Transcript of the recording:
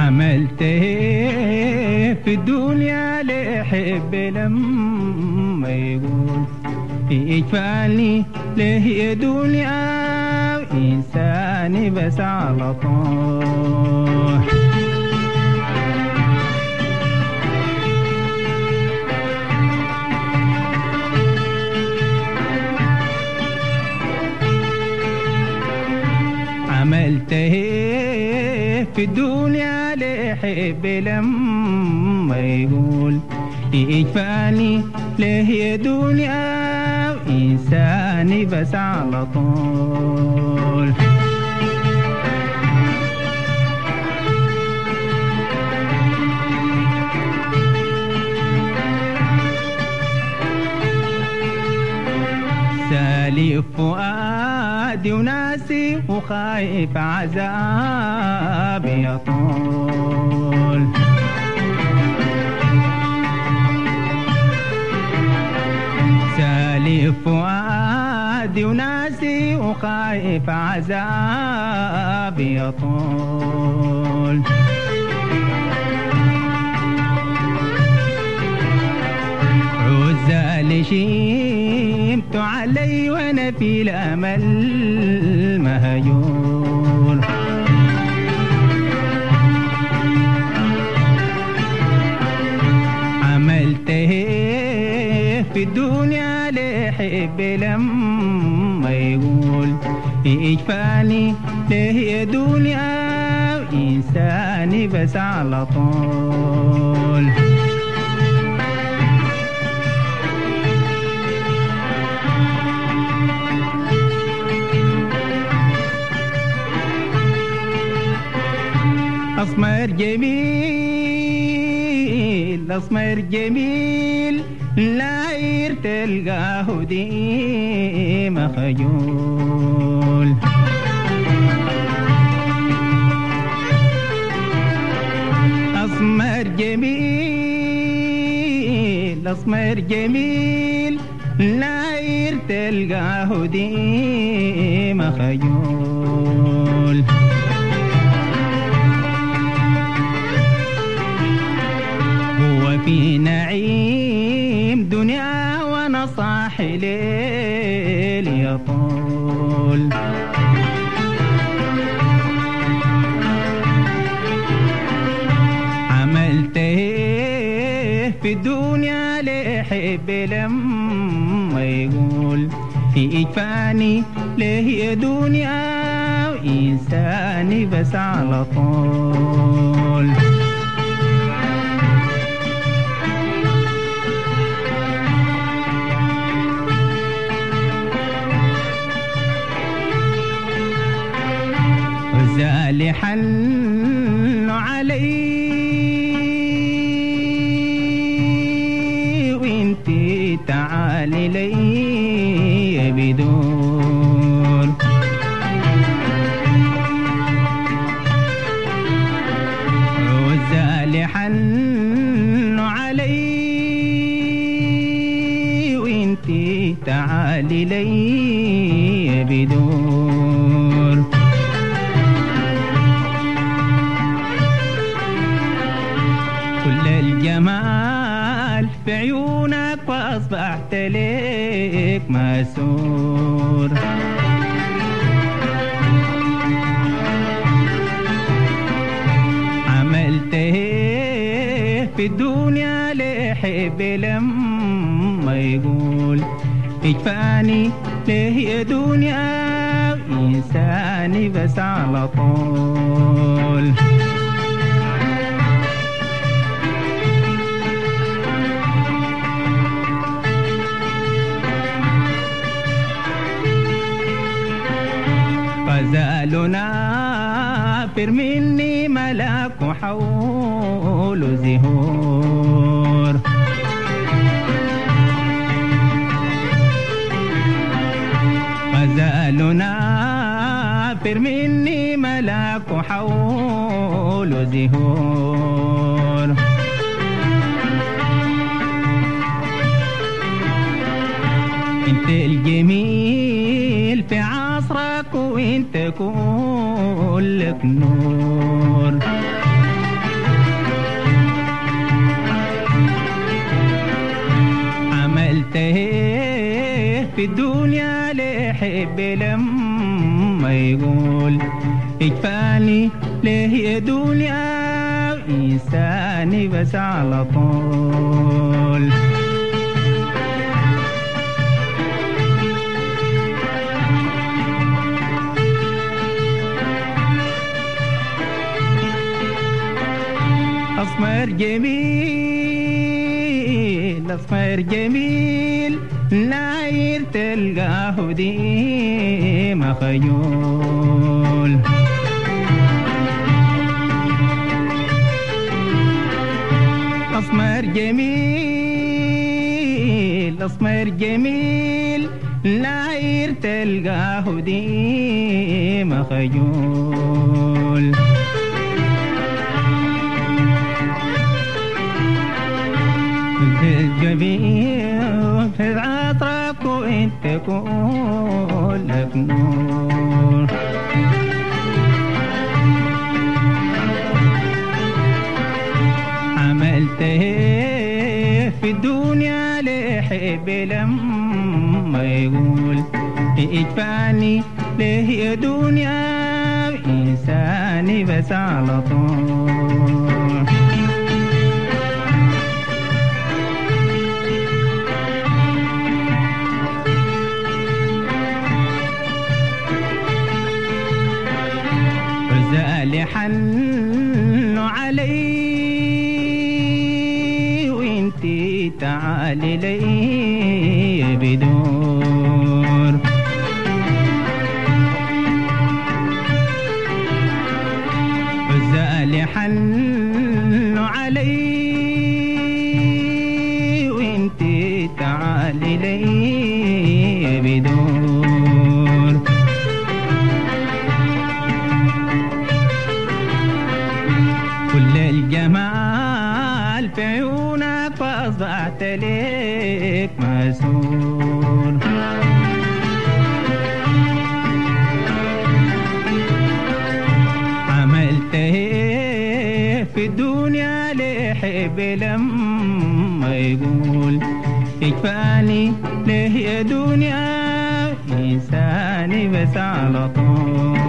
عملت ايه في الدنيا لحب لما يقول يكفاني ليه يا دنيا إنساني بس على طول. عملت ايه في الدنيا لحب لما يقول يكفاني ليه يا دنيا إنساني بس على طول. سالف فؤادي وناسي وخايف عذابي يطول. سالف فؤادي وناسي وخايف عذابي يطول. عزالي شيمت علي وانا في الامل مهجور. عملت ايه في الدنيا لحب لما يقول يكفاني ليه يا دنيا إنساني بس على طول. أسمر جميل أسمر جميل لا تلقاه ديما خجول. أسمر جميل أسمر جميل لا تلقاه ديما خجول. في نعيم دنيا وانا صاحي ليل يطول. عملت ايه في الدنيا لحب لما يقول يكفاني ليه يا دنيا إنساني بس على طول. زالي حن علي وانتي تعالي لي بدور. زالي حن علي وانتي تعالي لي بدور. كل الجمال في عيونك فأصبحت ليك مسور. عملت ايه في الدنيا لحب لما يقول يكفاني ليه يا دنيا إنساني بس على طول. غزال نافر مني ملاك وحول زهور. غزال نافر مني ملاك وحول زهور. انت الجميل في عصرك وانت كلك نور. في الدنيا ليه حب لما يقول اكفاني ليه يا دنيا إنساني بس على طول. أسمر جميل أسمر جميل ناير تلقاه ديما خيول. أسمر جميل أسمر جميل ناير تلقاه ديما خيول. الجميل في عطرك وانت كلك نور. عملت في الدنيا لحب لما يقول اكفاني ليه يا دنيا إنساني بس على طول. حنوا علي وانتي تعالي لي بدور. عزالي حنوا علي وانتي تعالي لي بدور. كل الجمال في عيونك فأصبحت ليك مسؤول. عملت في الدنيا لحب لما يقول اكفاني ليه يا دنيا إنساني بس على طول.